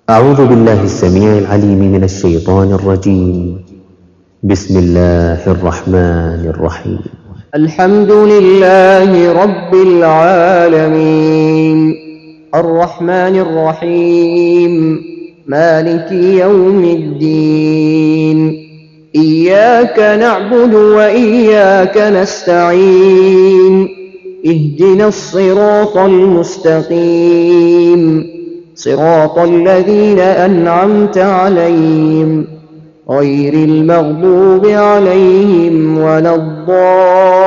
أعوذ بالله السميع العليم من الشيطان الرجيم. بسم الله الرحمن الرحيم. الحمد لله رب العالمين، الرحمن الرحيم، مالك يوم الدين. إياك نعبد وإياك نستعين، اهدنا الصراط المستقيم، صراط الذين أنعمت عليهم غير المغضوب عليهم ولا الضالين.